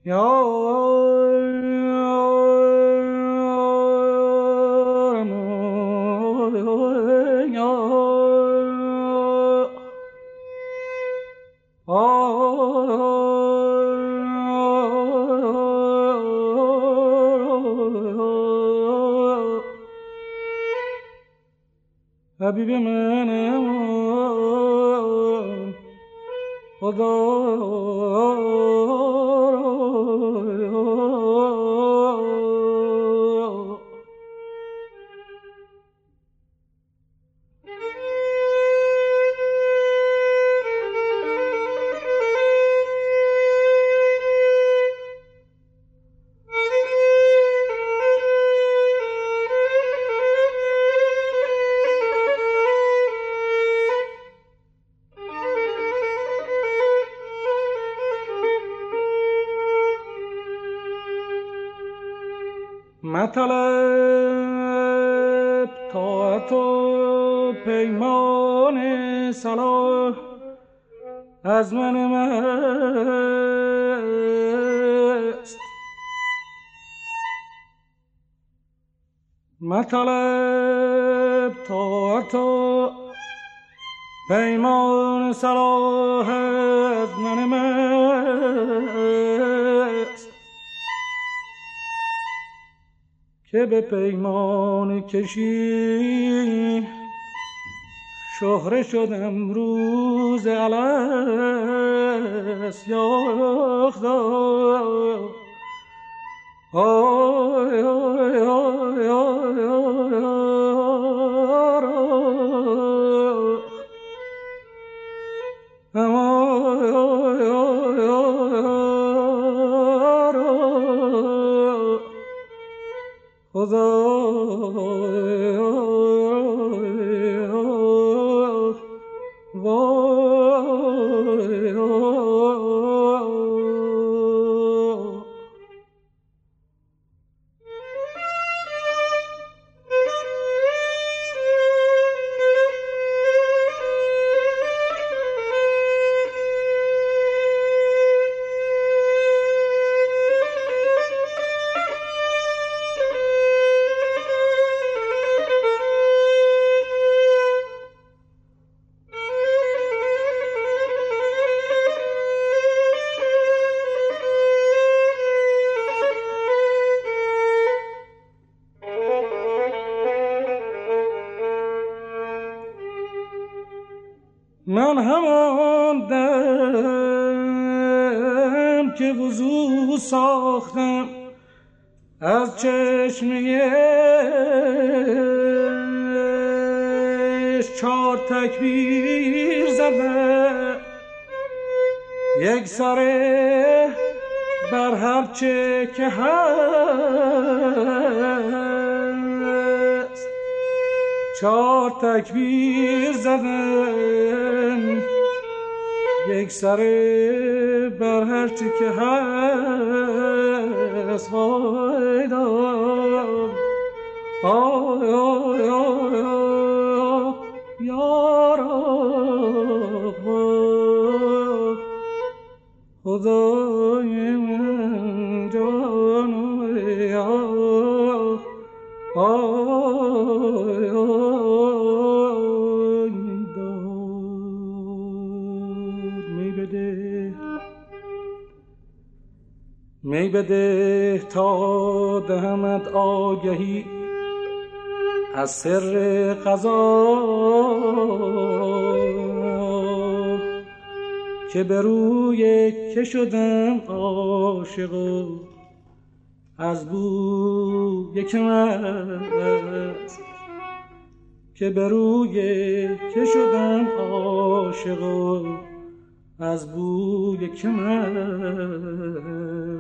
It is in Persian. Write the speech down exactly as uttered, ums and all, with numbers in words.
حبیب منم خدا مطلب طاعت و پیمان صلاح از من مست. مطلب طاعت و پیمان صلاح از من مست که به پیمان کشی شهره شدم روز الست. یا خدا آی آی آی آی من همان دم که وضو ساختم از چشمه چار تکبیر زدم یک سره بر هر چه که هست چار تکبیر زدم یک سره بر هر چه که هست. آی دار آی آی آی یارا خدای من جانم یا آی آی دار می بده می بده تا دهمت آگهی از سر قضا که به روی که شدم عاشق و از بوی که مست که به روی که شدم عاشق و از بوی که مست